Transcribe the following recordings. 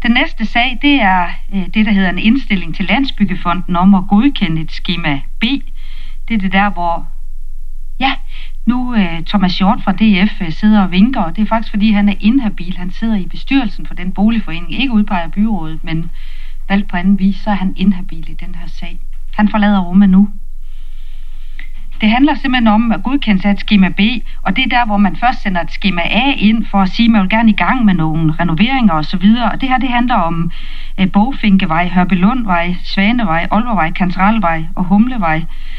Den næste sag, det er det, der hedder en indstilling til Landsbyggefonden om at godkende et skema B. Det er det der, hvor nu Thomas Hjort fra DF sidder og vinker, og det er faktisk, fordi han er inhabil. Han sidder i bestyrelsen for den boligforening, ikke udpeger byrådet, men valgt på anden vis, så er han inhabil i den her sag. Han forlader rummet nu. Det handler simpelthen om at godkende et skema B, og det er der, hvor man først sender et skema A ind for at sige, at man vil gerne i gang med nogle renoveringer osv. Og det her, det handler om Bogfinkevej, Hørbelundvej, Svanevej, Olvervej, Kantralvej og Humlevej.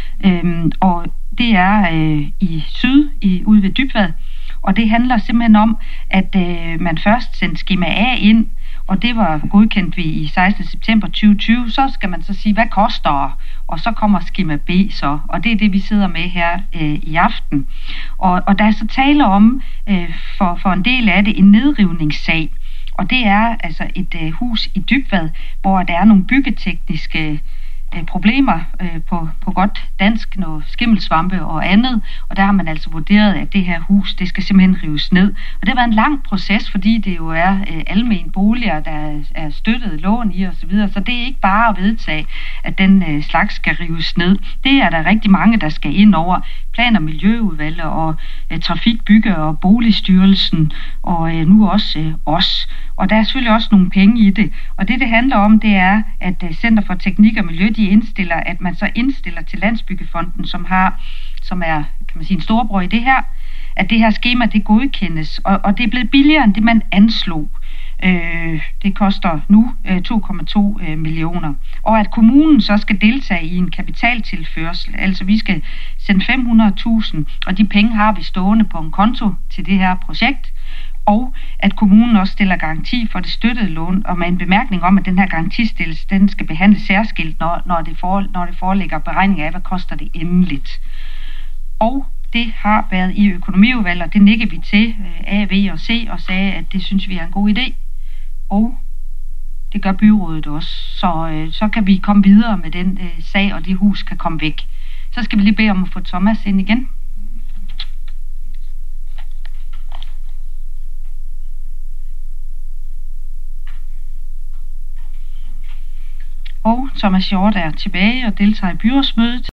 Og det er i syd, ude ved Dybvad. Og det handler simpelthen om, at man først sendte skema A ind, og det var godkendt i 16. september 2020. Så skal man så sige, hvad koster, og så kommer skema B så. Og det er det, vi sidder med her i aften. Og der er så tale om, for en del af det, en nedrivningssag. Og det er altså et hus i Dybvad, hvor der er nogle byggetekniske problemer på godt dansk, noget skimmelsvampe og andet, og der har man altså vurderet, at det her hus, det skal simpelthen rives ned. Og det har været en lang proces, fordi det jo er almen boliger, der er støttet lån i osv., så det er ikke bare at vedtage, at den slags skal rives ned. Det er der rigtig mange, der skal ind over. Plan- og Miljøudvalget og Trafik-, Bygge- og Boligstyrelsen, og nu også os. Og der er selvfølgelig også nogle penge i det. Og det handler om, det er, at Center for Teknik og Miljø, de indstiller, at man så indstiller til Landsbyggefonden, som er, kan man sige, en storbror i det her, at det her skema, det godkendes. Og det er blevet billigere, end det man anslog. Det koster nu 2,2 millioner. Og at kommunen så skal deltage i en kapitaltilførsel, altså vi skal sende 500.000, og de penge har vi stående på en konto til det her projekt. Og at kommunen også stiller garanti for det støttede lån, og med en bemærkning om, at den her garantistillelse, den skal behandles særskilt, når det foreligger beregning af, hvad koster det endeligt. Og det har været i økonomiudvalget, og det nikker vi til A, V og C, og sagde, at det synes vi er en god idé. Og det gør byrådet også. Så kan vi komme videre med den sag, og det hus kan komme væk. Så skal vi lige bede om at få Thomas ind igen. Og Thomas Hjort er tilbage og deltager i byrådsmødet.